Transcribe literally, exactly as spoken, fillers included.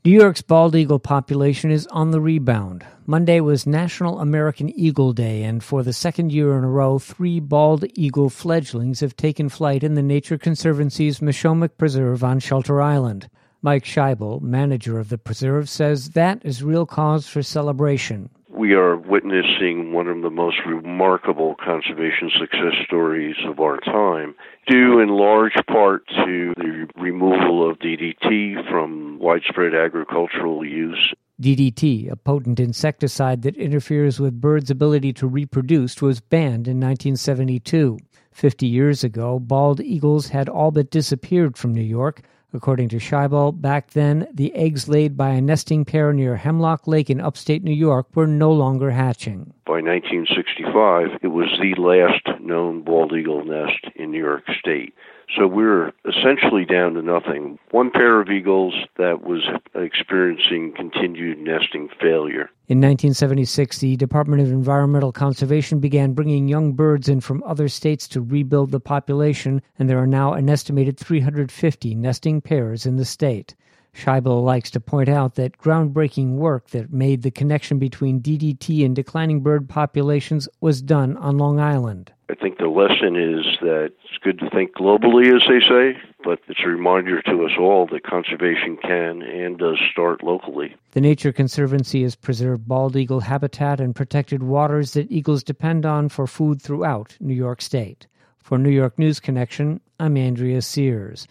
New York's bald eagle population is on the rebound. Monday was National American Eagle Day, and for the second year in a row, three bald eagle fledglings have taken flight in the Nature Conservancy's Mashomack Preserve on Shelter Island. Mike Scheibel, manager of the preserve, says that is real cause for celebration. We are witnessing one of the most remarkable conservation success stories of our time, due in large part to the removal of D D T from widespread agricultural use. D D T, a potent insecticide that interferes with birds' ability to reproduce, was banned in nineteen seventy-two. Fifty years ago, bald eagles had all but disappeared from New York. According to Scheibel, back then, the eggs laid by a nesting pair near Hemlock Lake in upstate New York were no longer hatching. By nineteen sixty-five, it was the last known bald eagle nest in New York State. So we're essentially down to nothing. One pair of eagles that was experiencing continued nesting failure. In nineteen seventy-six, the Department of Environmental Conservation began bringing young birds in from other states to rebuild the population, and there are now an estimated three hundred fifty nesting pairs in the state. Scheibel likes to point out that groundbreaking work that made the connection between D D T and declining bird populations was done on Long Island. I think the lesson is that it's good to think globally, as they say, but it's a reminder to us all that conservation can and does start locally. The Nature Conservancy has preserved bald eagle habitat and protected waters that eagles depend on for food throughout New York State. For New York News Connection, I'm Andrea Sears.